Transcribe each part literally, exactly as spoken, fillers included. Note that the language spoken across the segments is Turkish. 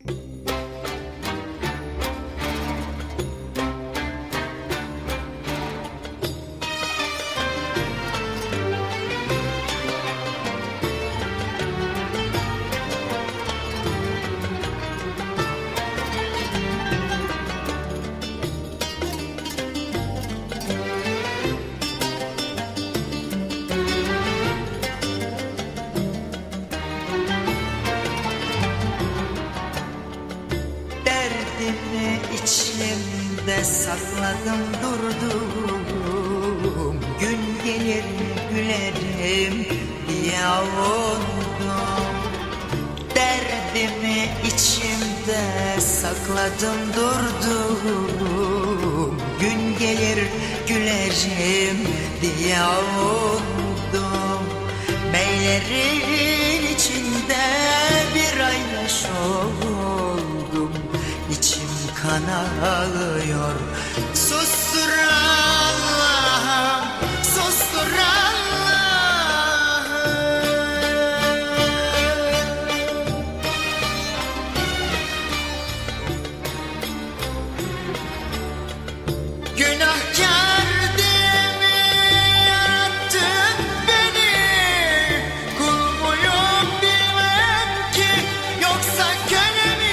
Derdimi içimde sakladım durdum, gün gelir gülerim diye avundum. Derdimi içimde sakladım durdum, gün gelir gülerim diye avundum. Beylerin içinde bir ayyaş oldum, İçim kan ağlıyor. Sustur Allah'ım, sustur Allah'ım. Günahkar diye mi yarattın beni? Kul muyum bilmem ki, yoksa köle mi?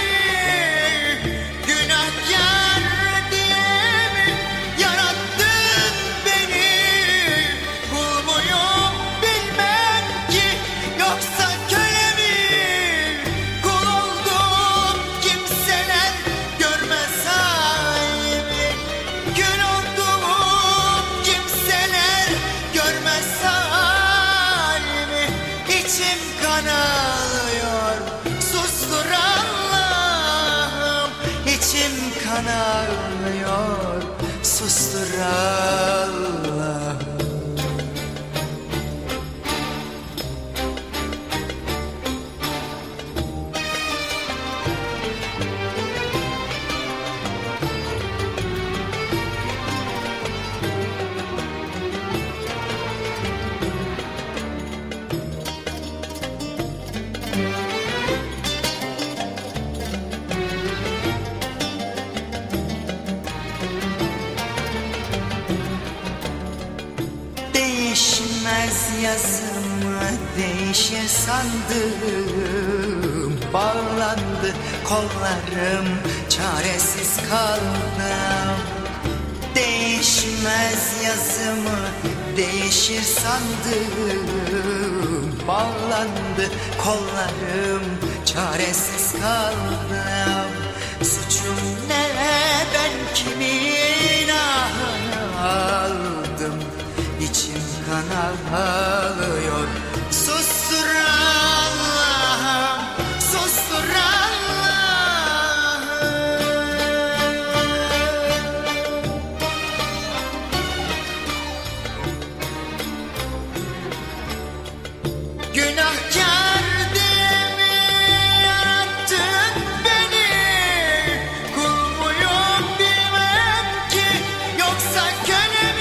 Günahkar diye mi yarattın beni? Kul muyum bilmem ki, yoksa köle mi? Kul oldum kimseler görmez halimi. Kül oldum kimseler görmez halimi. İçim kan ağlıyor. Sustur Allah'ım. İçim kan ağlıyor. Sustur Allah'ım. Değişmez yazımı değişir sandım, bağlandı kollarım, çaresiz kaldım. Değişmez yazımı değişir sandım, bağlandı kollarım, çaresiz kaldım. Suçum ne, ben kimin ahını aldım? İçim kan ağlıyor. Sustur Allah'ım, sustur Allah'ım. Günahkar diye mi yarattın beni? Kul muyum bilmem ki, yoksa köle mi?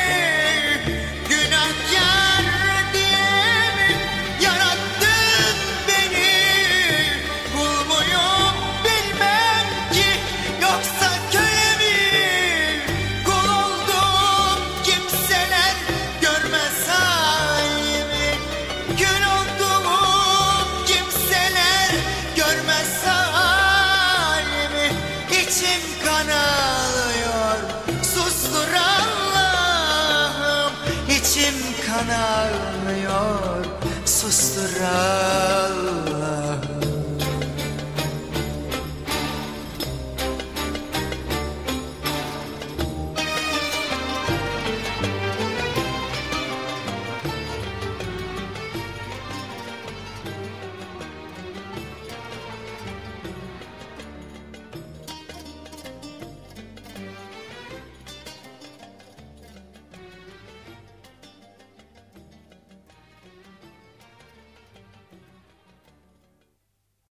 Günahkar diye mi yarattın beni? Kul muyum bilmem ki, yoksa köle mi? Kul oldum kimseler görmez halimi. Kül oldum kimseler görmez halimi. İçim kan ağlıyor. Sustur Allah'ım. İçim kan ağlıyor.